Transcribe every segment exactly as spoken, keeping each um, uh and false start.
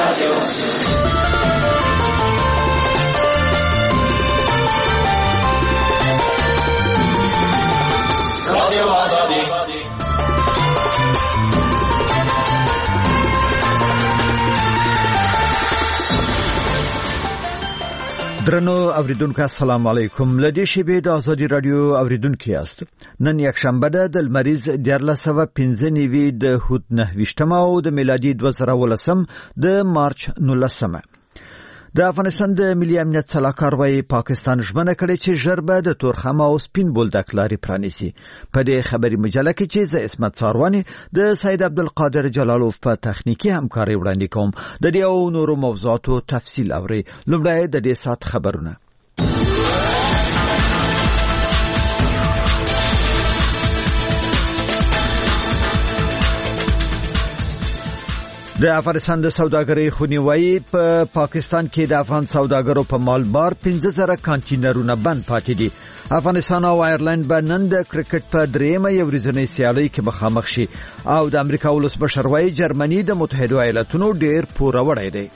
رادیو رادیو آزادی. درنو اوریدونکو السلام علیکم. لدی شیبه د آزادی رادیو اوریدونکو یاست. نن یک شنبه ده د لمریز دیارلس و پنځه نیوي د هوت نهویشتمه او د میلادي دوه زره ولسم د مارچ نولسمه. د افغانستان د ملي امنیت سلاکار وايي پاکستان ژمنه کړې چې ژر به د تورخم او سپین بولدک لارې پرانیسي. په دې خبري مجله کې چې ز اسمت ساروانی د سید عبدالقادر جلالوف په تخنیکی همکاري وړاندې کوم. د دې او نورو موضوعاتو تفصیل اوري. لومړی د دې سات خبرونه. د افغانستان د سوداګرۍ خونی وايي په پاکستان کې د افغان سوداګرو په مالبار پنځه زره کانټینرونه بند پاتې دي. افغانستان او آیرلند به نن د کرکټ په دریمه یو ورځنۍ سیالۍ کې مخامخ شي او د امریکا ولسمشر وايي جرمني د متحده ایالاتونو ډیر پوروړی دی.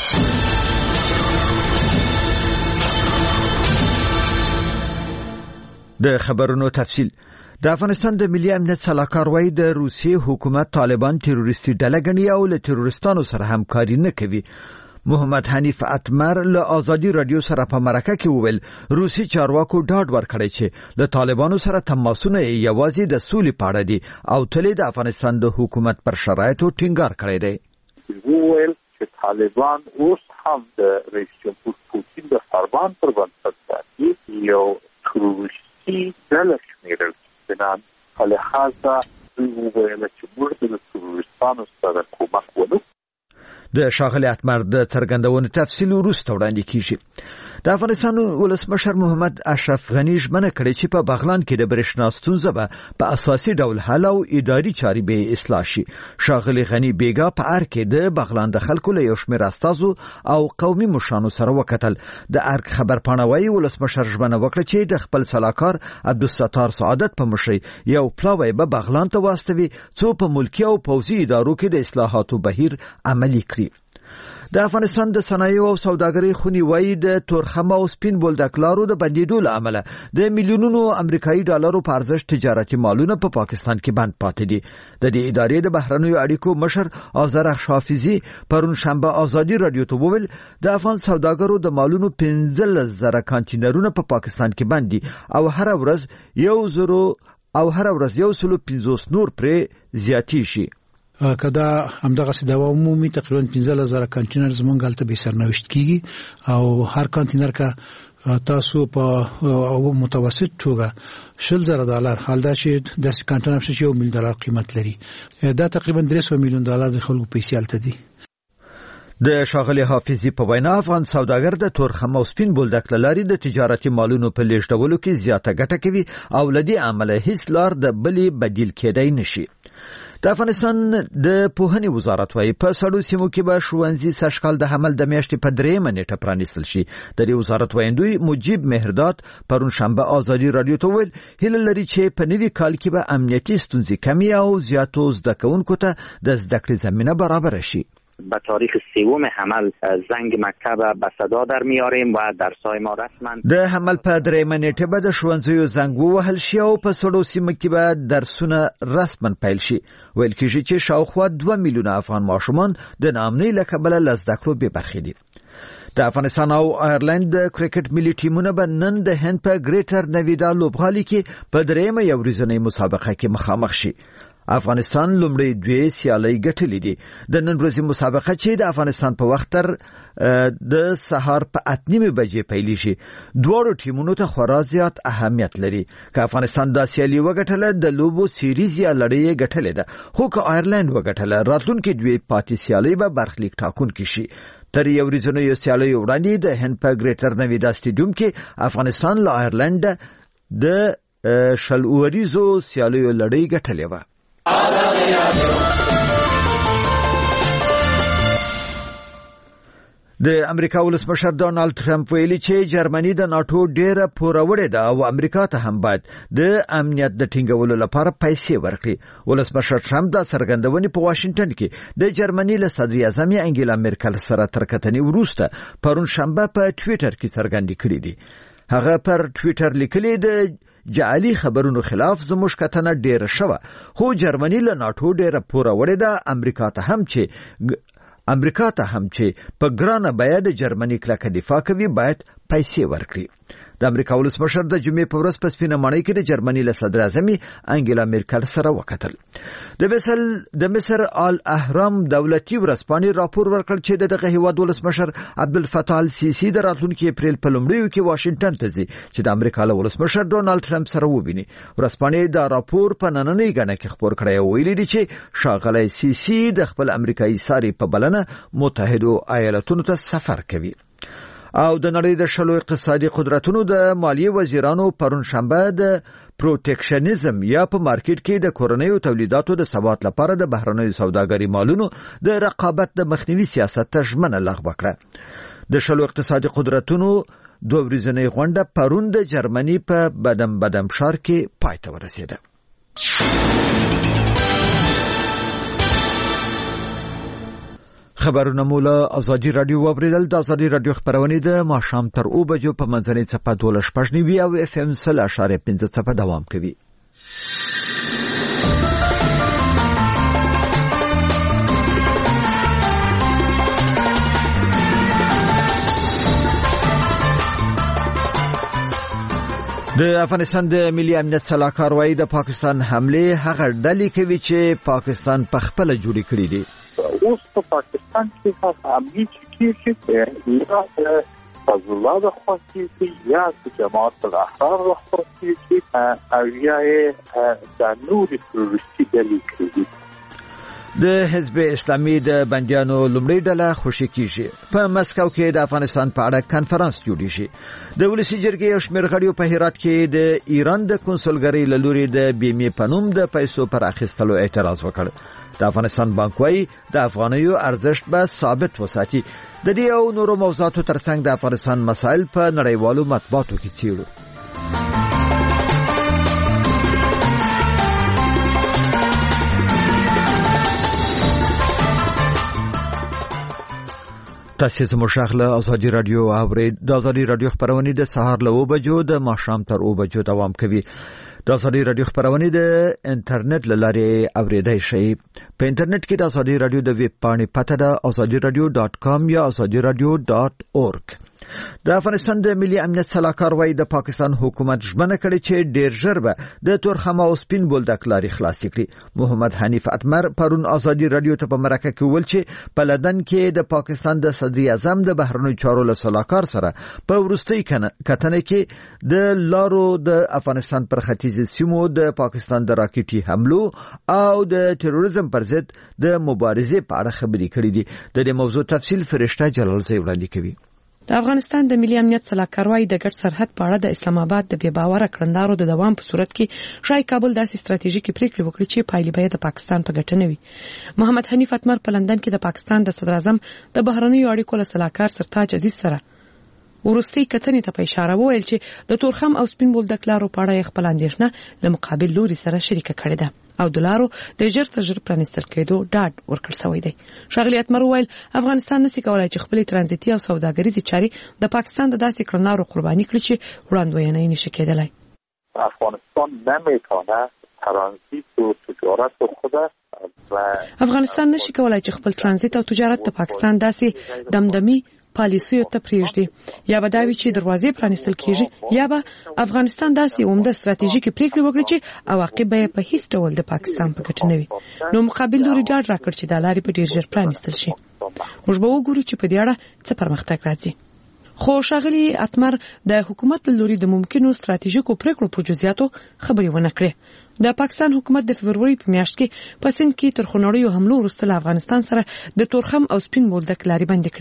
د خبرونو تفصیل. د افغانستان د ملي امنیت سلاکار وايي د روسیې حکومت طالبان تروریستي ډله ګڼي او له تروریستانو سره همکاري نه کوي. محمد حنیف اتمر له آزادی رادیو سره په مرکه کې وویل روسي چارواکو ډاډ ورکړی چې له طالبانو سره تماسونه یوازې د سولې په اړه دي او تل د افغانستان د حکومت پر شرایطو ټینګار کړی دی. وویل چې طالبان اوس هم د رئیس جمهور پوتین د فرمان پر بنسټ یو تروریستي ډله شمیرل بنان فلحاظا وویل چې موږ د تروریستانو سره کومک ونکړو. د شاغلی اتمر د څرګندونې تفصیل وروسته وړاندې کیږي. د افغانستان ولسمشر محمد اشرف غنی ژمنه کړې چې په بغلان کې د برېښنا ستونزه به په اساسي ډول حل او اداري چارې به اصلاح شي. شاغلی غنی بیګا په ارګ کې د بغلان د خلکو له یو شمېر استازو او قومي مشرانو سره وکتل. د ارګ خبرپاڼه وايي ولسمشر ژمنه وکړه چې د خپل سلاکار عبدالستار سعادت په مشرۍ یو پلاوی به بغلان ته واستوي څو په ملکي او پوځي ادارو کې د اصلاحاتو بهیر عملي کړي. د افغانستان د صنایعو او سوداګرۍ خونی وايي د تورخم او سپین بولدک لارو د بندیدو له امله د میلیونونو امریکایي ډالرو په ارزښت تجارتي مالونه په پا پاکستان کې بند پاتې دي. د دې ادارې د بهرنیو اړیکو مشر آذر حافظي پرون شنبه آزادی رادیو ته وویل د افغان سوداګرو د مالونو پنځلس زره کانټینرونه په پا پاکستان کې بند دي او هر ورځ یو زرو او هر ورځ یو سلو پنځوس نور پرې زیاتی شي. کدا همدغه سیده عمومي تقریبا پنځه زره کانټینر زمونږ هلته به سرنوشت کیږي او هر کانټینر کا تاسو په متوسط توګه شل زره ډالر حال دا چې د کانټینر شې یو میلیون ډالر قیمت لري. دا تقریبا درې سوه میلیون ډالر د خلکو پیسې هلته دي. د شاغلی حافظي په وینا افغان سوداګر د تورخم او سپین بولدک لاري د تجارتي مالونو په لیږدولو کې زیاته ګټه کوي او لدی عمله هیڅ لار د بلی بدیل کېدای نشي. د افغانستان د پوهنې وزارت وايي په سړو سیمو کې به ښوونځي سږکال د حمل د میاشتې په درېیمه نیټه پرانیستل شي. د دې وزارت وایندوی مجیب مهرداد پرون شنبه آزادی رادیو ته ویل هیله لري چې په نوي کال کې به امنیتي ستونزې کمې او زیاتو زده کوونکو ته د زده کړې زمینه برابر شي. با تاریخ سوم حمل زنگ مکتب به صدا در میاریم و درسای ما رسما د حمل په درېیمه نیټه به د ښوونځیو زنګ ووهل شي او په سړو سیمو کې به درسونه رسما پیل شي. ویل کېږي چې شاوخوا دوه میلیونه افغان ماشومان د ناامنۍ له کبله له زده کړو بې برخې دي. د افغانستان او آیرلند د کرکټ ملي ټیمونه به نن د هند په ګریټر نویدا لوبغالي کې په درېیمه یو ورځنۍ مسابقه کې مخامخ شي. افغانستان لومړی دوی سیالۍ ګټلې دي. د نن ورځې مسابقه چې د افغانستان په وخت تر د سهار په اته نیمې بجې پیلېږي دواړو ټیمونو ته خورا زیات اهمیت لري. که افغانستان دا سیالي وګټله د لوبو سیریز یا لړۍ ګټلې ده خو که آیرلند وګټله راتلونکي دوی پاتې سیالۍ به برخلیک ټاکونکې شي. تر یو ورځنیو سیالیو وړاندې د هند په ګریټر نویدا سټیډیوم کې افغانستان له آیرلند د شل اوریزو سیالیو لړۍ ګټلې وه. د امریکا ولسمشر ډونالد ټرمپ ویلي چې جرمني د ناتو ډیره پوروړې ده او امریکا ته هم باید د امنیت د ټینګولو لپاره پیسې ورکړي. ولسمشر ټرمپ دا څرګندونې په واشنگټن کې د جرمني له صدر اعظم انګیلا میرکل سره تر کتنې وروسته پرون شنبه په ټوئیټر کې څرګندې کړې دي. هغه پر ټوئیټر لیکلي د جعلي خبرونو خلاف زموږ کتنه ډیره شوه، خو جرمني له ناتو ډیره پوروړې ده. امریکا ته هم چې امریکا ته هم چې په ګرانه بیه د جرمني کلکه دفاع کوي باید پیسې ورکړي. د امریکا ولسمشر د جمعې په ورځ په سپینه ماڼۍ کې د جرمني له صدر اعظم انګیلا میرکل سره وکتل. د مصر د مصر آل اهرام دولتي ورځپاڼې راپور ورکړ چې دغه هیواد ولسمشر عبدالفتاح السیسی د راتلونکي اپریل په لومړیو کې واشنگټن ته ځي چې د امریکا له ولسمشر ډونالد ټرمپ سره وویني. ورځپاڼې دا راپور په نننۍ غڼه کې خبر کړی او ویلي دي چې ښاغلی سیسی د خپل امریکایي ساري په بلنه متحده ایالاتونو ته سفر کوي. او د نړۍ د شلو اقتصادي قدرتونو د مالیې وزیرانو پرون شنبه د پروټیکشنیزم یا په مارکیټ کې د کورنیو تولیداتو د ثبات لپاره د بهرنیو سوداګرۍ مالونو د رقابت د مخنیوي سیاست ته ژمنه لغوه کړه. د شلو اقتصادي قدرتونو دوه ورځنۍ غونډه پرون د جرمني په بدم بدم ښار کې پای ته ورسېده. خبرونه مولا ازادي رادیو وبریدل. د ازادي رادیو خبرونه د ماښام تر او بجو په منځنۍ څپه دوه شپږ نیوي او اف ام سل اشاره پنځه څپه دوام کوي. د افغانستان د ملي امنیت سلاکار وايي د پاکستان حمله هغه ډلې کوي چې پاکستان په خپل جوړې کړې دي. اوس په پاکستان کې هغه امني چې کېږي یا فضل الله د خواستی یا جماعت الاحرار د خواستی او یا د نور تروریستي ډلې کوي. د حزب اسلامي د بندیانو لومړی ډله خوشی کیږي. په مسکو کې د افغانستان په اړه کانفرنس جوړ شي. د ولسی جرګې او شمېر غړیو په هرات کې د ایران د کنسولګری له لوري د بیمې پنوم د پیسو پر اخیستلو اعتراض وکړ. د افغانستان بانک وايي د افغانیو ارزښت به ثابت وساتي. د دې او نورو موضوعاتو ترڅنګ د افغانستان مسایل په نړیوالو مطبوعاتو کې څیړو. تاسو زموږ شغله ازادي رادیو اورید. د ازادي رادیو خبرونه د سهار له او بجو د ماښام تر او بجو دوام کوي. د ازادي رادیو خبرونه د انټرنیټ لاره اوریدای شئ. په انټرنیټ کې د ازادي رادیو د ویب پاڼې پته ده ازادي رادیو ډاټ کام یا ازادي رادیو ډاټ اورګ. د افغانستان د ملي امنیت سلاکار وايي د پاکستان حکومت ژمنه کړې چې ډیر ژر به د تورخم او سپین بولدک لارې خلاص کړي. محمد حنیف اتمر پرون ازادي رادیو ته په مرکه کې ویل چې په لندن کې د پاکستان د صدر اعظم د بهرنیو چارو له سلاکار سره په ورستۍ کتنه کې د لارو د افغانستان پر ختیځ سیمو د پاکستان د راکټي حملو او د تروریزم پر ضد د مبارزې په اړه خبرې کړې دي. د دې موضوع تفصیل فرشته جلال زی وړاندې کوي. د افغانستان د ملي امنیت سلاکار وايي د ګډ سرحد په اړه د اسلام آباد د بې باوره کړنلارو د دوام په صورت کې شای کابل داسې ستراتیژیکي پریکړې وکړي چې پایلې به د پاکستان په ګټه نه وي. محمد حنیف اتمر په لندن کې د پاکستان د صدر اعظم د بهرنیو اړیکو له سلاکار سرتاج عزیز سره ورستۍ کتنې ته په اشاره وویل چې د تورخم او سپین بولدک لارو په اړه خپل اندېښنه له مقابل لوري سره شریکه کړې ده او د لارو د ژر تر ژره پرانیستل کېدو ډاډ ورکړل شوی دی. ښاغلي اتمر وویل افغانستان نشي کولای چې خپل ترانزیتي او سوداګریزي چاري د پاکستان د داسې کړنلارو قرباني کړي چې وړاندوینه یې نشي کېدلای. افغانستان نمیتونه ترانزیت و تجارت خود افغانستان نشي کولای چې خپل ترانزیت او تجارت د پاکستان داسې دمدمي پالیسیو ته پریږدي یا به دا وي چې دروازې پرانیستل کیږي یا به افغانستان داسې عمده ستراتیژیکي پریکړې وکړي چې عواقب به په هیڅ ډول د پاکستان په ګټه نه وي. نو مقابل لوري ډاډ راکړ چې د لارې په ډیر ژر پرانیستل شي. موږ به وګورو چې په دې اړه څه پرمختګ راځي. خو ښاغلي اتمر د حکومت له لوري د ممکنو ستراتیژیکو پریکړو په جزئیاتو خبرې ونه کړې. د پاکستان حکومت د فبروري په میاشت کې په سند کې تر خونړیو حملو وروسته له افغانستان سره د تورخم او سپین بولدک لارې بندې کړې.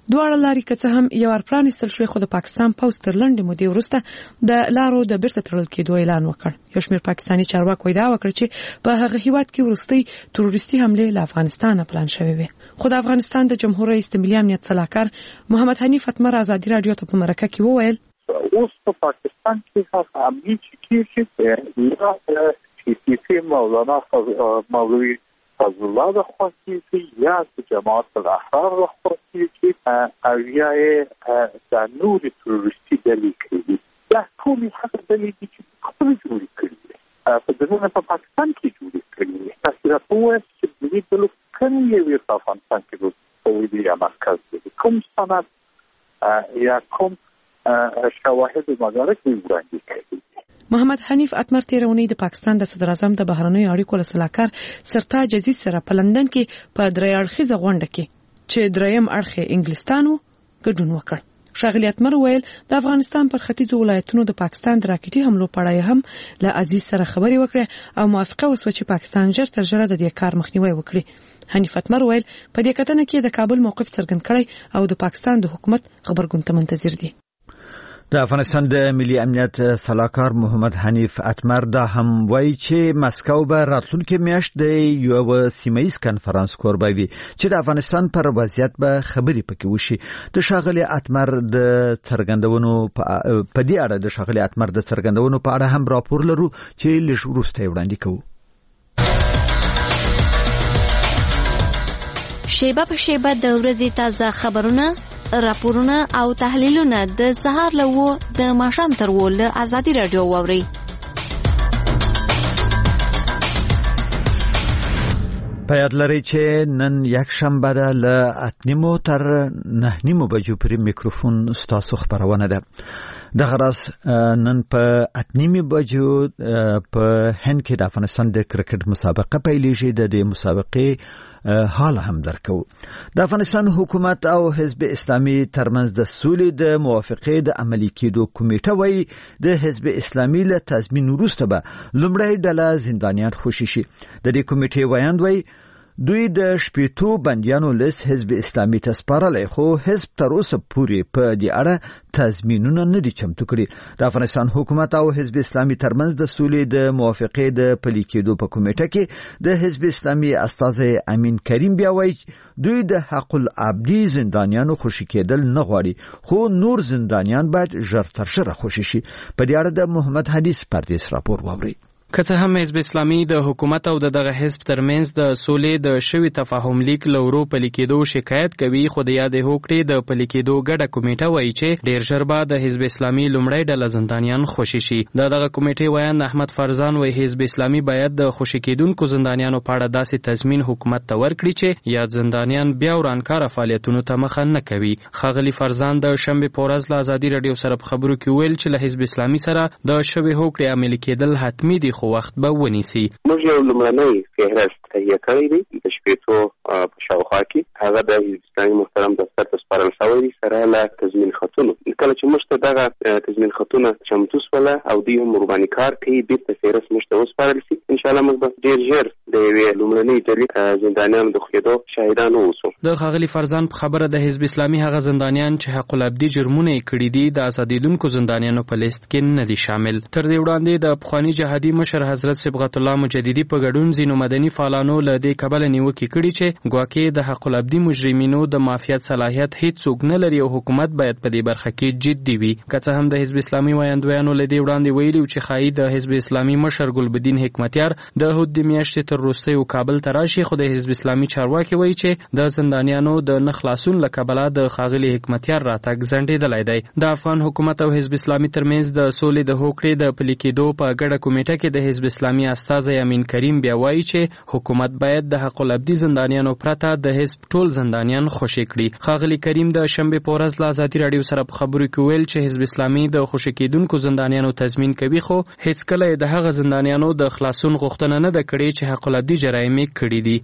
دواړه لارې که څه هم یو ورپرانستل شوې خو د پاکستان پوځ تر لنډې مودې وروسته د لارو د بیرته تړل کېدو اعلان وکړ. یو شمېر پاکستاني چارواکو ادعا وکړه چې په هغه هیواد کې وروستۍ تروریستي حملې له افغانستانه پلان شوې وې. خو د افغانستان د جمهور رئیس د ملي امنیت سلاکار محمد حنیف اتمر ازادي رادیو ته په مرکه کې وویل اوس په پاکستان کې هغه امنیت چې کېږي سی پی مولانا مولوی فضل الله د خواستی یا د جماعت الاحرار د خواستی او یا د نور تروریستي ډلې کړي دا ټول هغه ډلې دي چې خپل جوړ کړي په دغه په پاکستان کې جوړ کړي تاسو راپور چې د دې ټول کومې وی په افغانستان کې په دې یا مرکز کې کوم سند یا کوم شواهد مدارک وړاندې کړي. محمد حنیف اتمر تیرونی د پاکستان د صدر اعظم د بهرنیو اړیکو سلاکار سرتاج عزیز سره په لندن کې په درې اړخیزه غونډه کې چې دریم اړخ انګلستان وو ګډون وکړ. ښاغلي اتمر ویل د افغانستان پر ختیځو ولایتونو د پاکستان د راکټي حملو په اړه هم له عزیز سره خبرې وکړه او موافقه وسوه چې پاکستان ژر تر ژره د دې کار مخنیوي وکړي. حنیف اتمر ویل په دې کتنه کې د کابل موقف څرګند کړی او د پاکستان د حکومت خبرګون ته منتظر دي. د افغانستان د ملي امنیت سلاکار محمد حنیف اتمر دا هم وایي چې مسکو به راتلونکي میاشت د یو سیمه‌ایز کنفرانس کوربه وي چې د افغانستان پر وضعیت به خبرې پکې وشي. د ښاغلي اتمر د څرګندونو په دې اړه د ښاغلي اتمر د څرګندونو په اړه هم راپور لرو چې لږ وروسته وړاندې کوو. شیبه په شیبه د ورځې تازه خبرونه، راپورونه او تحلیلونه د سهار له و د ماښام تر و له ازادي رادیو واوري. په یاد لرئ چې نن یک شنبه ده له اته نیمو تر نه نیمو بجو پورې میکروفون ستاسو خبرونه ده. دغه راز نن په اته نیمو بجو په هند کې د افغانستان د کرکټ مسابقه پیلېږي. د دې مسابقې حال هم درکو. د افغانستان حکومت او حزب اسلامي ترمنځ د سولې د موافقې د عملي کېدو کمیټه وایي د حزب اسلامي له تضمین وروسته به لومړی ډله زندانیان خوشي شي. د دې کمیټې وایند وایي دوی د شپېتو بندیانو لیست حزب اسلامي ته سپارلی خو حزب تر اوسه پورې په دې اړه تضمینونه نه دي چمتو کړي. د افغانستان حکومت او حزب اسلامي ترمنځ د سولې د موافقې د پلي کېدو په کمیټه کې د حزب اسلامي استازی امین کریم بیا وایي دوی د حق العبدي زندانیانو خوشي کېدل نه غواړي خو نور زندانیان باید ژر تر ژره خوشي شي. په دې اړه د محمد حدیث پردیس راپور واورئ. که څه هم حزب اسلامي د حکومت او دغه حزب ترمنځ د سولې د شوي تفاهم لیک لورو پلي کېدو شکایت کوي خو د یادې هوکړې د پلي کېدو ګډه کمیټه وایي چې ډېر ژر به د حزب اسلامي لومړی ډله زندانیان خوشي شي. د دغه کمیټې ویاند احمد فرزان وایي حزب اسلامي باید د خوشي کېدونکو زندانیانو په اړه داسې تضمین حکومت ته ورکړي چې یاد زندانیان بیا ورانکاره فعالیتونو ته مخه نه کوي. ښاغلي فرزان د شنبې په ورځ له ازادي رادیو سره په خبرو کې ویل چې له حزب اسلامي سره د شوي هوکړې عملي کېدل حتمي دي خو وخت به ونیسي. موږ یو لومړنی فهرست تهیه کړی دی د شپېتو په شاوخوا کې هغه د حزب اسلامي محترم دفتر ته سپارل شوی دی سره له تضمین خطونو. کله چې موږ ته دغه تضمین خطونه چمتو شوله او دوی هم ورباندې کار کوي بیرته فهرست موږ ته وسپارل شي انشاءالله موږ به ډېر ژر د یوې لومړنۍ ډلې زندانیانو د خوښېدو شاهدان واوسو. د ښاغلي فرزان په خبره د حزب اسلامي هغه زندانیان چې حق العبدي جرمونه یې کړي دي د ازادېدونکو زندانیانو په لیست کې نه دي شامل. تر دې وړاندې د پخواني جهادي مشر حضرت صبغت الله مجددي په ګډون ځینو مدني فعالانو له دې کبله نیوکې کړي چې ګواکې د حق العبدي مجرمینو د معافیت صلاحیت هیڅوک نه لري او حکومت باید په دې برخه کې جدي وي. که څه هم د حزب اسلامي ویاندویانو له دې وړاندې ویلي چې ښایي د حزب اسلامي مشر ګلبدین حکمتیار د هود د میاشتې تر وروستیو کابل ته راشي خو د حزب اسلامي چارواکي وایي چې د زندانیانو د نه خلاصون له کبله د ښاغلي حکمتیار راتګ ځنډېدلی دی. د افغان حکومت او حزب اسلامي ترمنځ د سولې د هوکړې د پلي کېدو په ګډه کمیټه کې د حزب اسلامي استازی امین کریم بیا وایي چې حکومت باید د حق العبدي زندانیانو پرته د حزب ټول زندانیان خوشي کړي. ښاغلي کریم د شنبې په ورځ له ازادي راډیو سره په خبرو کې ویل چې حزب اسلامي د خوشي کېدونکو زندانیانو تضمین کوي خو هیڅکله د هغه زندانیانو د خلاصون غوښتنه نه ده کړې چې حق العبدي جرایم یې کړي دي. و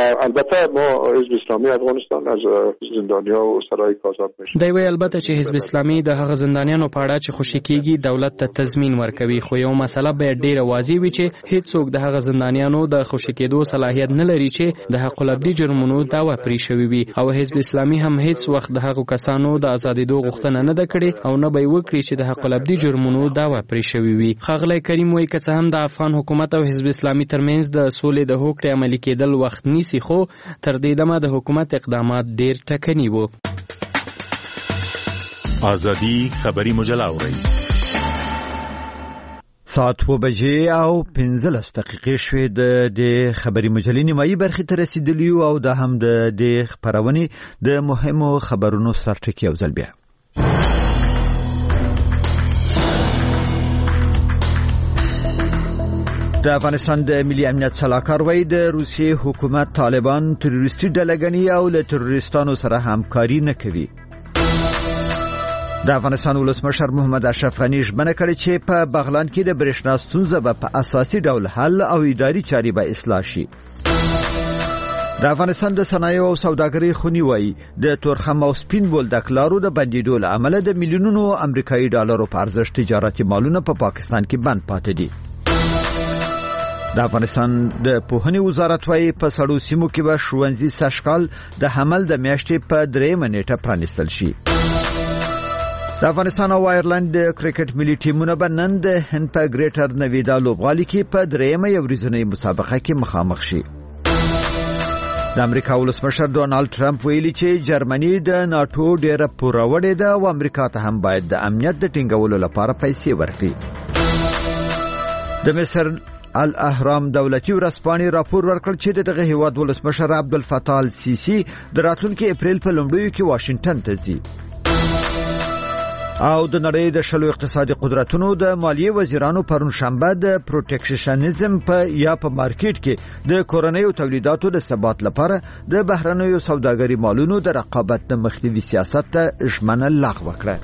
البته ما حزب اسلامی افغانستان از زندانیا و سرای آزاد میشه. دی وی البته چې حزب اسلامي د هغه زندانیانو په اړه چې خوشی کیږي دولت ته تضمین ورکوي، خو یو مسله به ډیره واضح وي چې هیڅوک د هغه زندانیانو د خوشی کېدو صلاحیت نه لري چې د حق العبدي جرمونو دعوه پرې شوی وي، او حزب اسلامي هم هیڅ وخت د هغه کسانو د ازادېدو غوښتنه نه ده کړې او نه به وکړي چې د حق العبدي جرمونو دعوه پرې شوی وي. ښاغلی کریم وایي که څه هم د افغان حکومت او حزب اسلامي ترمنځ د سولې د هوکړې عملي کېدل وخت نیسي، خو تر دې دمه د حکومت اقدامات ډیر ټکني وو. آزادی خبری مجله اورئ. ساعت و بجې او پنځلس دقیقې شوې د دې خبري مجلې نیمایي برخې ته رسیدلي او د هم د دې خبرونې د مهمو خبرونو سرټکی او ځل بیا. د افغانستان د ملي امنیت سلاکار وایي د روسیې حکومت طالبان تروریستي ډله ګڼي او له تروریستانو سره همکاري نه کوي. د افغانستان ولسمشر محمد اشرف غني ژمنه کړې چې په بغلان کې د برېښنا ستونزه به په اساسي ډول حل او اداري چارې به اصلاح شي. د افغانستان د صنایعو او سوداګرۍ خونی وایي د تورخم او سپین بولدک لارو د بندیدو له امله د میلیونونو امریکایي ډالرو په ارزښت تجارتي مالونه په پا پاکستان کې بند پاتې دي. د افغانستان د پوهنې وزارت وايي په سړو سیمو کې به ښوونځي سږکال د حمل د میاشتې په درېیمه نیټه پرانیستل شي. د افغانستان او آیرلند د کرکټ ملي ټیمونه به نن د هند په ګریټر نویدا لوبغالي کې په درېیمه یو ورځنۍ مسابقه کې مخامخ شي. د امریکا ولسمشر ډونالد ټرمپ ویلي چې جرمني د ناتو ډیره پوروړې ده او امریکا ته هم باید د امنیت د ټینګولو لپاره پیسې ورکړي. د مصر الاهرام دولتي ورځپاڼې راپور ورکړ چې دغه هیواد ولسمشر عبدالفتاح السیسی د راتلونکي اپریل په لومړیو کې واشنگټن ته ځي. او د نړۍ د شلو اقتصادي قدرتونو د مالیې وزیرانو پرون شنبه د پروټیکشنیزم په یا په مارکیټ کې د کورنیو تولیداتو د ثبات لپاره د بهرنیو سوداګرۍ مالونو د رقابت د مخنیوي سیاست ته ژمنه لغوه کړه.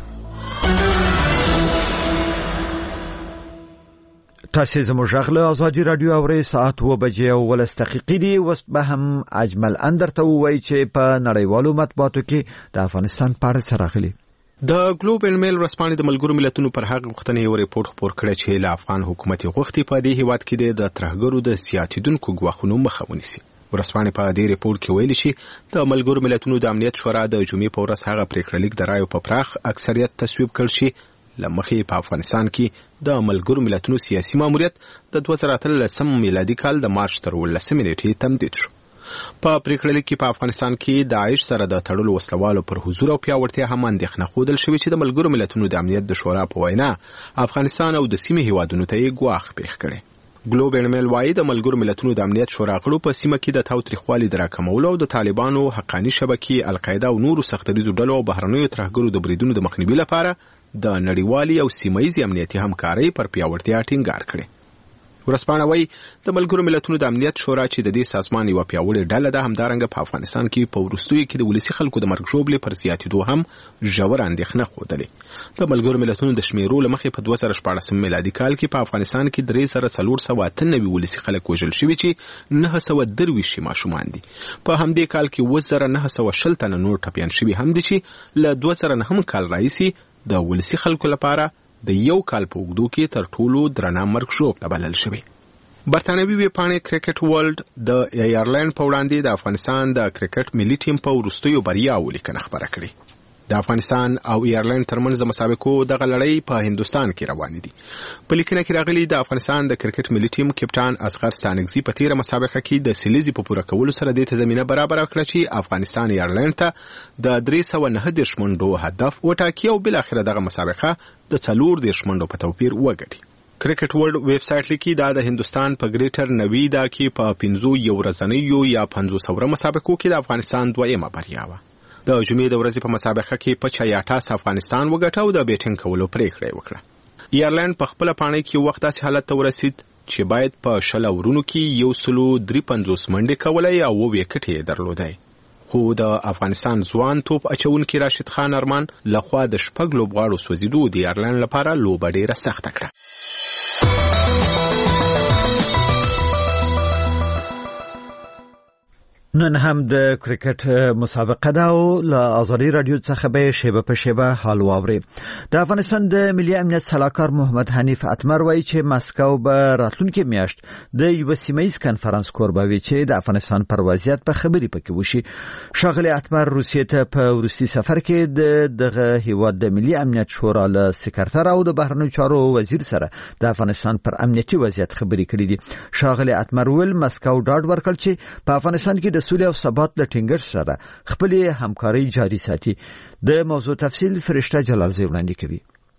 تاسو زموږ غږ له ازادي رادیو اورئ. ساعت و بجې او ولس دقیقې دي. اوس به هم اجمل اندر ته ووایي چې په نړیوالو مطبوعاتو کې د افغانستان په اړه څه راغلي. د ګلوبل میل ورځپاڼې د ملګرو ملتونو پر هغه غوښتنې یو ریپورت خپور کړی چې له افغان حکومت غوښتي په دې هیواد کې د ترهګرو د سیاتیدونکو ګواښونو مخه ونیسي. ورځپاڼې په دې ریپورت کې ویلي چې د ملګرو ملتونو د امنیت شورا د جمعې په ورځ هغه پریکړه لیک د رایو په پراخ اکثریت تصویب کړ چې لمخې په افغانستان کې د ملګرو ملتونو سیاسي ماموریت د دوه زره اتلسم میلادي کال د مارچ تر ولسمې نیټې تمدید شو. په پریکړه لیک کې په افغانستان کې د داعش سره د تړلو وسلوالو پر حضور او پیاوړتیا هم اندېښنه ښودل شوې چې د ملګرو ملتونو د امنیت د شورا په وینا افغانستان او د سیمې هیوادونو ته یې ګواښ پیښ کړی. ګلوبل میل وايي د ملګرو ملتونو د امنیت شورا غړو په سیمه کې د تاوتریخوالي د راکمولو او د طالبانو حقاني شبکې القاعده او نورو سختریزو ډلو او بهرنیو ترهګرو د بریدونو د مخنیوي لپاره د نړیوالي او سیمه‌ییزې امنیتي همکارۍ پر پیاوړتیا ټینګار کړي. ورځپاڼه وايي د ملګرو ملتونو د امنیت شورا چې د دې سازمان یو پیاوړې ډله ده همدارنګه په افغانستان کې په وروستیو کې د ولسي خلکو د مرګ ژوبلې پر زیاتېدو هم ژور اندېښنه ښودلې. د ملګرو ملتونو د شمیرو له مخې په دوه زره شپاړسم میلادي کال کې په افغانستان کې درې زره څلور سوه اته نوي ولسي خلک وژل شوي چې نهه سوه درویشت یې ماشومان دي. په همدې کال کې اووه زره نهه سوه شل تنه نور ټپیان شوي هم دي چې له دوه زره نهم کال راهیسې د ولسي خلکو لپاره د یو کال په اوږدو کې تر ټولو درنه مرګ ژوبله بلل شوې. برتانوي ویبپاڼې کرکټ ورلد د آیرلند په وړاندې د افغانستان د کرکټ ملي ټیم په وروستیو بریاوو لیکنه خپره کړې. د افغانستان او آیرلند ترمنځ د مسابقو دغه لړۍ په هندوستان کې روانې دي. په لیکنه کې راغلي د افغانستان د کرکټ ملي ټیم کپټان اصغر ستانکزي په تیره مسابقه کې د سلیزي په پوره کولو سره د تضمینه برابر کړ چې افغانستان آیرلند ته د درې سوه نهه دېرش منډو هدف وټاکي او بل اخر دغه مسابقه د څلور دېرش منډو په توپیر وګټي. کرکټ ورلد ویب سټ لیکي دا د هندوستان په ګریټر نویدا کې په پنځو یو ورځنیو یا پنځوس اوره مسابقو کې د افغانستان دویمه بریا وه. د جمعې د ورځې په مسابقه کې په چایاټاس افغانستان وګټه او د بیټینګ کولو پریکړه یې وکړه. ایرلند په خپله پاڼۍ کې وخت داسې حالت ته ورسید چې باید په شل اورونو کې یو سلو درې پنځوس منډې کولی او اوه ویکټې یې درلودی. خو د افغانستان ځوان توپ اچونکي راشد خان ارمان لخوا د شپږ لوبغاړو سوځېدو د ایرلند لپاره لوبه ډیره سخته کړه. نن هم د کرکټ مسابقه ده او له آزادي رادیو څخه به شیبه په شیبه حال واوري. د افغانستان د ملي امنیت سلاکار محمد حنیف اتمر وایي چې مسکو به راتلونکي میاشت د یو سیمه‌ایز کنفرانس کوربه وي چې د افغانستان پر وضعیت په خبري پکې وشي. شاغلی اتمر روسیې ته په ورستي سفر کې د دغه هیواد د ملي امنیت شورا له سکرټر او د بهرنیو چارو وزیر سره د افغانستان پر امنیتي وضعیت خبري کړې دي. شاغلی اتمر ول مسکو ډاډ ورکړ چې په افغانستان کې د سولې او ثبات د ټینګښت سره خپل همکاري جاري ساتي. د موضوع تفصیل فرشته جلال زی وړاندې کوي.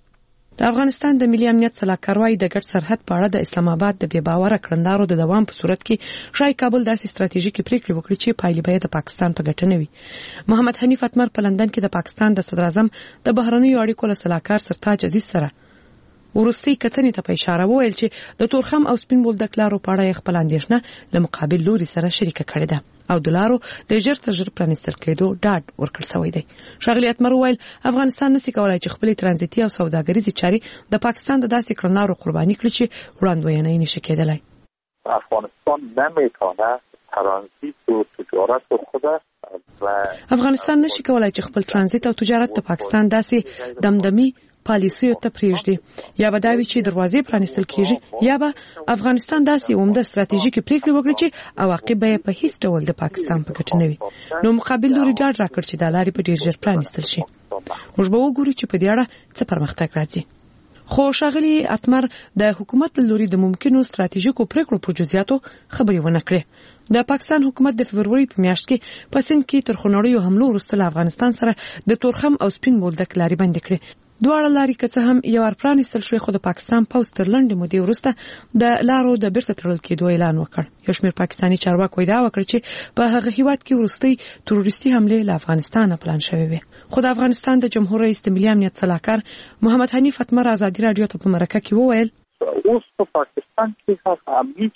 د افغانستان د ملي امنیت سلاکار وايي د ګډ سرحد په اړه د اسلام آباد د بې باوره کړندارو د دوام په صورت کې شای کابل داسې ستراتیژیکي پریکړې وکړي چې پایلې به د پاکستان په ګټه نه وي. محمد حنیف اتمر په لندن کې د پاکستان د صدر اعظم د بهرنیو اړیکو له سلاکار سرتاج عزیز سره ورستي کتنې ته په اشاره وویل چې د تورخم او سپین بولدک لارو په اړه خپل اندېښنه له مقابل لوري سره شریکه کړې ده او د لارو د ژر تر ژر پرانیستل کېدو ډاډ ورکړل شوی دی. شاغلی اتمر وویل افغانستان نشي کولای چې خپل ترانزیتي او سوداګریزي چاري د پاکستان د داسې کړنلارو قرباني کړي چې وړاندوینه نشي کېدلای. افغانستان نمیتونه ترانزیت و تجارت خود افغانستان نشي کولای چې خپل ترانزیت او تجارت د پاکستان داسې دمدمي پالیسیو ته پریږدي یا به دا وي چې دروازې پرانیستل کیږي یا به افغانستان داسې عمده ستراتیژیکي پریکړې وکړي چې عواقب به په هیڅ ډول د پاکستان په ګټه نه وي. نو مقابل لوري ډاډ راکړ چې د لارې په ډیر ژر پرانیستل شي. موږ به وګورو چې په دې اړه څه پرمختګ راځي. خو شاغلی اتمر د حکومت لوري د ممکنو ستراتیژیکو پریکړو په جزئیاتو خبري ونه کړې. د پاکستان حکومت د فبرवरी په میاشت کې په سند کې تر خونړیو حملو وروسته افغانستان سره د تورخم او سپین بولدک لارې بند کړې. دواړه لارې که څه هم یو ور پرانیستل شوې خو د پاکستان پوځ تر لنډې مودې وروسته د لارو د بیرته تړل کېدو اعلان وکړ. یو شمېر پاکستاني چارواکو ادعا وکړه چې په هغه هیواد کې وروستۍ تروریستي حملې له افغانستانه پلان شوې وي. خو د افغانستان د جمهور رئیس د ملي امنیت سلاکار محمد حنیف اتمر آزادي رادیو ته په مرکه کې وویل اوس په پاکستان کې هغه امنیت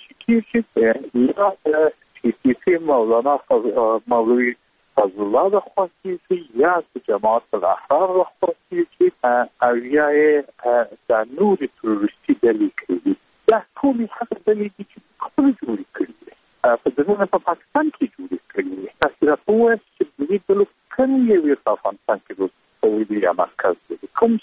چې کېږي چې مولانا مولوی فضل الله د خواستی یا جماعت الاحرار د خواستی چې اویای د نور تروریستي ډلې کړي دا ټول هغه ډلې چې خپل جوړ کړي په دغه په پاکستان کې جوړ کړي تاسو راپور چې د دې ټول کوم یو په افغانستان کې د سعودي مرکز کوم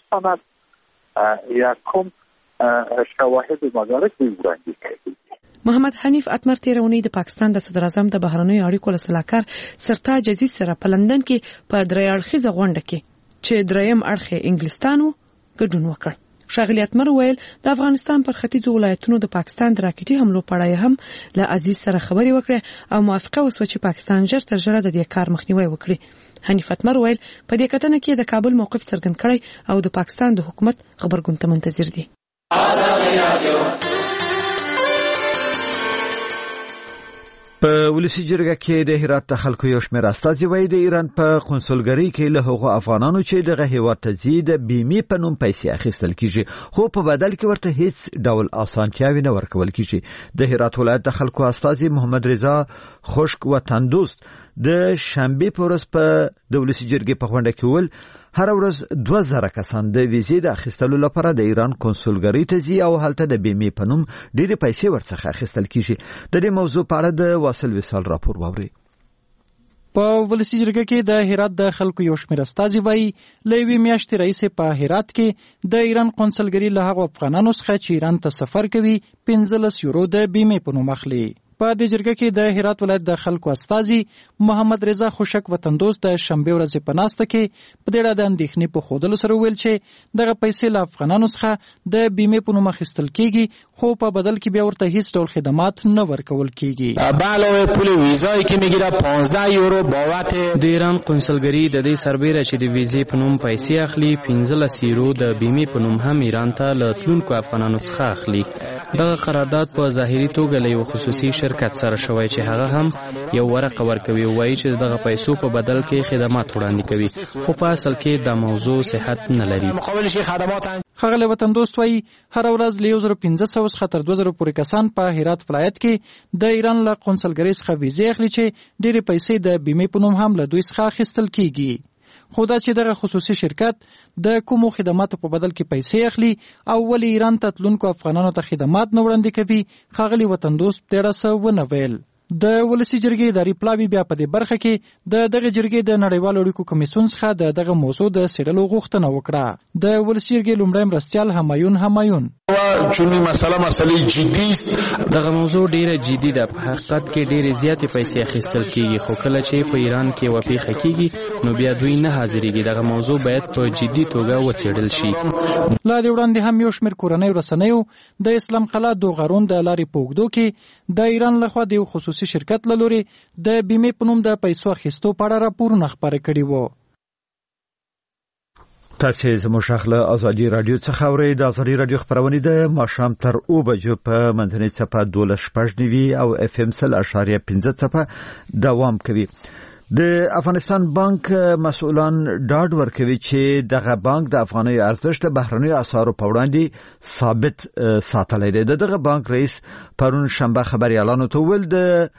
سند یا کوم شواهد مدارک وړاندې کړي. محمد حنیف اتمر تیرونی د پاکستان د صدر اعظم د بهرنیو اړیکو له سلاکار سرتاج عزیز سره په لندن کې په درې اړخیزه غونډه کې چې دریم اړخ انګلستانو ګډون وکړ. شاغلی اتمر ویل د افغانستان پر ختیځو ولایتونو د پاکستان د راکټي حملو په اړه هم له عزیز سره خبري وکړه او موافقه وسوه چې پاکستان ژر تر ژره د دې کار مخنیوي وکړي. حنیف اتمر ویل په دې کتنه کې د کابل موقف څرګند کړی او د پاکستان د حکومت خبرګون ته منتظر دي. په ولسی جرګه کې د هرات د خلکو یو شمېر استازي وایي د ایران په قونسلګرۍ کې له هغو افغانانو چې دغه هیواد ته ځي د بیمې په نوم پیسې اخیستل کیږي خو په بدل کې ورته هیڅ ډول اسانتیاوې نه ورکول کیږي. د هرات ولایت د خلکو استازي محمد رضا خوشک وطن دوست د شنبه په ورځ په د ولسی جرګې په غونډه کې ول هر ورځ دوه زره کسان د ویزې د اخیستلو لپاره د ایران قونسلګرۍ ته ځي او هلته د بیمې په نوم ډېرې پیسې ورڅخه اخیستل کیږي. د دې موضوع په اړه د واصل وصال راپور واورئ. په ولسی جرګه کې د هرات د خلکو یو شمېر استازي وایي له یوې میاشتې راهیسې په هرات کې د ایران قونسلګرۍ له هغو افغانانو څخه چې ایران ته سفر کوي پنځلس یورو د بیمې په نوم اخلي. په دې جرګه کې د هرات ولایت د خلکو استازي محمد رضا خوشک وطن دوست د شنبه ورځې په ناسته کې په دې اړه د اندېښنې په ښودلو سره وویل چې دغه پیسې له افغانانو څخه د بیمې په نوم اخیستل کېږي خو په بدل کې بیا ورته هیڅ ډول خدمات نه ورکول کېږي. به علاوه پول ویزایی که میگیره پانزده یورو بابت د ایران قونسلګرۍ د دې سربیره چې د ویزې په نوم پیسې اخلي پنځلس یورو د بیمې په نوم هم ایران ته له تلونکو افغانانو څخه اخلي. دغه قرارداد په ظاهري توګه له یو خصوصي شرکت سره شوی چې هغه هم یو ورقه ورکوي او وایي چې دغه پیسو په بدل کې خدمات وړاندې کوي خو په اصل کې دا موضوع صحت نه لري. ښاغلی وطن دوست وایي هر ورځ له یو زره پنځه سوه څخه تر دوه زره پورې کسان په هرات ولایت کې د ایران له قونسلګرۍ څخه ویزې اخلي چې ډېرې پیسې د بیمې په نوم هم له دوی څخه اخیستل کېږي. خو دا چې دغه خصوصي شرکت د کومو خدماتو په بدل کې پیسې اخلي او ولې ایران ته تلونکو افغانانو ته خدمات نه وړاندې کوي ښاغلی وطن دوست ډېره څه ونه ویل. د ولسی جرګې اداري پلاوی بیا په دې برخه کې د دغه جرګې د نړیوالو اړیکو کمیسیون څخه د دغه موضوع د څېړلو غوښتنه وکړه. د ولسی جرګې لومړی مرستیال همایون همایون چونی مسله مسلې جدي دغه موضوع ډیره جدي ده. په حقیقت کې ډیره زیاتې پیسې اخیستل کیږي، خو کله چې په ایران کې وپیخه کیږي نو بیا دوی نه حاضرېږي. دغه موضوع باید په جدي توګه وڅېړل شي. لا دې وړاندې هم یو شمېر کورنۍ رسنیو د اسلام قلعه دوغرون د لارې په اوږدو کې د ایران لخوا د یو خصوصي شرکت له لوري د بیمې په نوم د پیسو اخیستو په اړه راپورونه خپاره کړي وو. تاسو زموږ خپل ازادي رادیو څخه اورئ. د ازادي رادیو خبرونه د ماښام تر اوه بجو په منځنۍ څپه دوه شپږ نوي او اف ام سل اشاریه پنځه څپه دوام کوي. د افغانستان بانک مسؤلان ډاډ ورکوي چې دغه بانک د افغاني ارزښت د بهرنیو اسعارو په وړاندې ثابت ساتلی دی. دغه بانک رئیس پرون شنبه خبريالانو ته ویل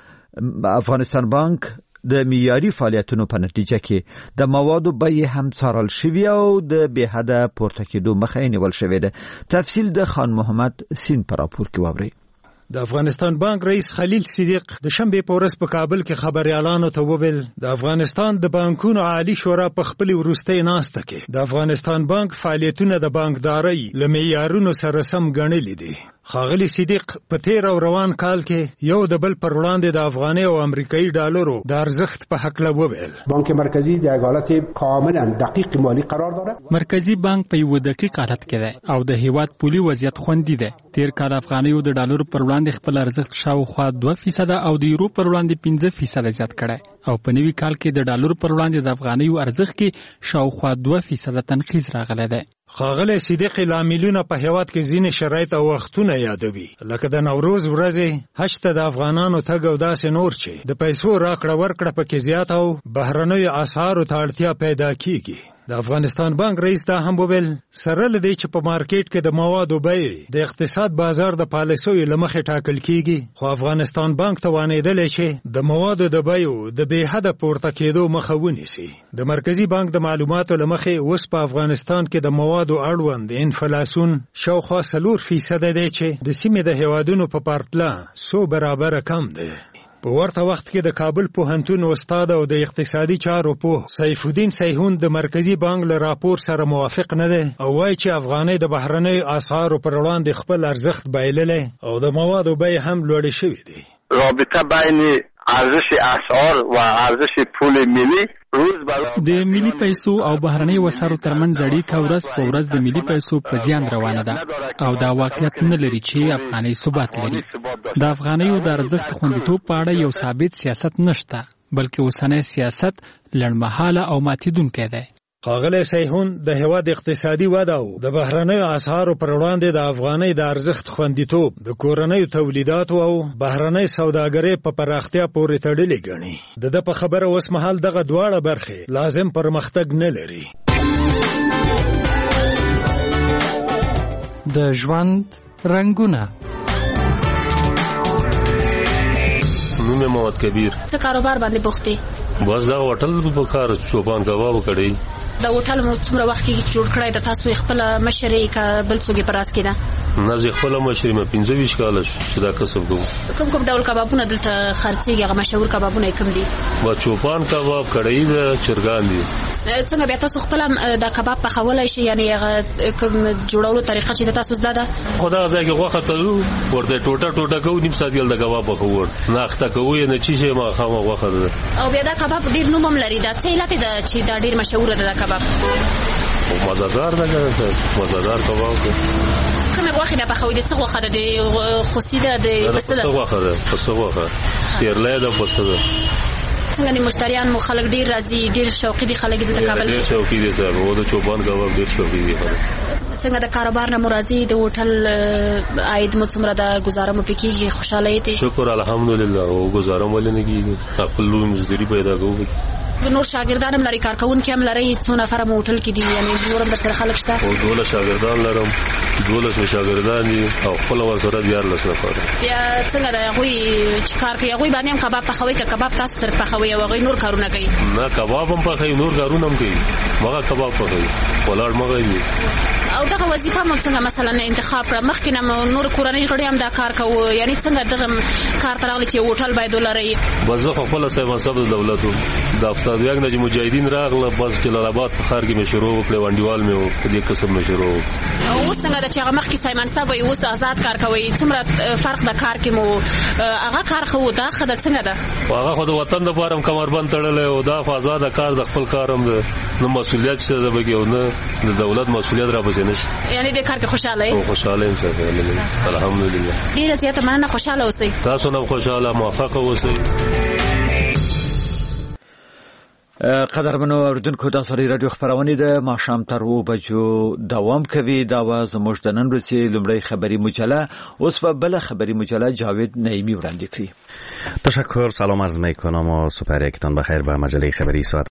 د افغانستان بانک د معیاري فعالیتونو په نتیجه کې د موادو بیې هم څارل شوی او د بې حده پورته کېدو مخه یې نیول شوې ده. تفصیل د خان محمد سین په راپور کې واورئ. د افغانستان بانک رئیس خلیل صدیق د شنبه په ورځ په کابل کې خبريالانو ته وویل د افغانستان د بانکونو عالی شورا په خپل وروستۍ ناسته کې د افغانستان بانک فعالیتونه د بانکدارۍ له معیارونو سره سم ګڼلي دي. خاغلی صدیق په تیر او روان کال کې یو د بل پر وړاندې د افغاني او امریکایي ډالرو د ارزښت په حق له وویل. بانک مرکزی د حالت کاملا دقیق مالی قرار داره. مرکزی بانک په یو دقیق حالت کې ده او د هیواد پولی وضعیت خوندي ده. تیر کال افغاني او د ډالرو پر وړاندې خپل ارزښت شاوخوا دوه فیصد او د یورو پر وړاندې پنځه فیصد زیات کړی او په نوي کال کې د ډالرو پر وړاندې د افغاني ارزښت کې شاوخوا دوه فیصد تنخیص راغلی دی. خاغلی صدیق لاملونه په هیواد کې ځینې شرایط او وختونه یادوي، لکه د نوروز ورځې، حج ته د افغانانو تګ او داسې نور چې د پیسو راکړه ورکړه پکې زیات او بهرنیو اسعارو ته اړتیا پیدا کیږي. د افغانستان بانک رئیس دا هم وویل سره لدی چې په مارکیټ کې د موادو بیې د اقتصاد بازار د پالیسیو له مخې ټاکل کیږي، خو افغانستان بانک توانیدلی چې د موادو د بیو د بې حده پورته کېدو مخه ونیسي. د مرکزی بانک د معلوماتو له مخې اوس په افغانستان کې د موادو اړوند انفلاسیون شاوخوا څلور فیصده دی چې د سیمې د هیوادونو په پرتله څو برابره کم دی. په ورته وخت کې د کابل پوهنتون استاد او د اقتصادي چارو پوه سیف الدین سیحون د مرکزی بانک له راپور سره موافق نه دی او وایي چې افغانۍ د بهرنیو اسعارو پر وړاندې خپل ارزښت بایللی او د موادو بیې هم لوړې شوې دي. رابطه بین ارزش اسعار و ارزش پول ملی د ملي پیسو او بهرنۍ وسارو ترمنځ اړیکه ورځ په ورځ د ملي پیسو په زیان روانه ده او دا واقعیت نه لري چې افغانۍ ثبات لري. د افغانیو د ارزښت خوندیتوب په اړه یو ثابت سیاست نشته، بلکې اوسنی سیاست لنډمهاله او ماتیدونکی دی. خاغلی سیحون د هیواد اقتصادي وده او د بهرنیو اسعارو پر وړاندې د افغانۍ د ارزښت خوندیتوب د کورنیو تولیداتو او بهرنۍ سوداګرۍ په پراختیا پورې تړلې ګڼي. د ده په خبره اوس مهال دغه دواړه برخې لازم پرمختګ نه لري. د ژوند رنګونه. نوم محمد کبیر. څه کاروبار باندې بوخت یې؟ بس دا هوټل په کار چوپان کباب کړی. دا هوټل مو څومره وخت کې جوړ کړی د تاسو خپل مشرې کا بل څوګي پراس کې ده؟ نه زه خپل مشرې ما پنځه ویشت کال چې دا کسب کوم. کوم کوم ډول کبابونه دلته خرڅېږي؟ هغه مشهور کبابونه کوم دي؟ با چوپان کباب کړی د چرګان دي. څنګه بیا تاسو خپل دا کباب پخولای شئ؟ یعنی هغه کوم جوړولو طریقه چې تاسو زده ده؟ خدا ځای کې غوښه ته ورته ټوټه ټوټه کوو، نیم ساعت یل د کباب پخور نه اخته کوو نه چی شي ما خامه غوښه ده. او بیا دا کباب ډیر نوم هم لري. دا څه علت ده چې دا ډیر مشهور ده دا کباب؟ مزادار ده مزادار کباب ده. کومه غوښه ده پخوي؟ د څه غوښه ده؟ د خوسي ده د پسه ده؟ پسه غوښه ده. پسه غوښه سیرلې ده پسه ده. څنګه د مشتریان مو خلک ډیر راځي؟ ډیر شوقي دي خلک د کابل کې؟ ډیر شوقي دي صاحب، او د چوپان کباب ډیر شوقي دي. څنګه د کاروبار نه مرضی د هوټل عاید مو څومره د گزاره مو پکېږي؟ خوشاله یې؟ شکر الحمدلله. او گزاره مو لنه کیږي، خپل لوی مزدوري پیدا کوو. نور شاګردان هم لري، کارکونکي هم لري؟ څو نفر مو هوټل کې دي؟ یعنی نور هم درسره خلک شته؟ او دوله شاګردان لرم، دولس مې شاګردان دي او خپل ورسره دیارلس نفر. بیا څنګه د هغوی چې کار کوي هغوی باندې هم کباب پخوي که کباب تاسو سره پخوي او هغوی نور کارونه کوي؟ نه کباب هم پخوي، نور کارونه هم کوي. مغه کباب پخوي ولاړ مغه دي. او دغه وظیفه مو څنګه مثلا انتخاب کړه مخکې نه نور کورنۍ غړي هم دا کار کوو یعنی څنګه دغه کار ترغلی چې هوټل باید ولري بس زه خپل سه منصب د دولت د افتاد یو نه مجاهدین راغله بس جلال آباد په خار کې مې شروع وکړ وانډیوال مې په دې قسم مې شروع او څنګه د چې هغه مخکې سایمن صاحب یو اوس آزاد کار کوي څومره فرق د کار کې مو هغه کار خو دا خدای څنګه ده هغه خو د وطن د فارم کمربند تړلې او دا آزاد کار د خپل کارم ده نو مسؤلیت څه ده بګیو نه د دولت مسؤلیت را پسې نشته یعنی د کار کې خوشاله یې خوشاله یم څه الحمدلله ډیره زیاته مننه خوشاله اوسئ تاسو نو خوشاله موفق اوسئ قدرمنو اوریدونکو د سری رادیو خبرونه د ماښام تر و بجو دوام کوي دا و زموږ د نن ورځې لومړی خبری مجله اوس په بل خبری مجله جاوید نعیمی وړاندې کړي. تشکر، سلام عرض میکنم و سپر یکتان بخیر به مجله خبری ساعت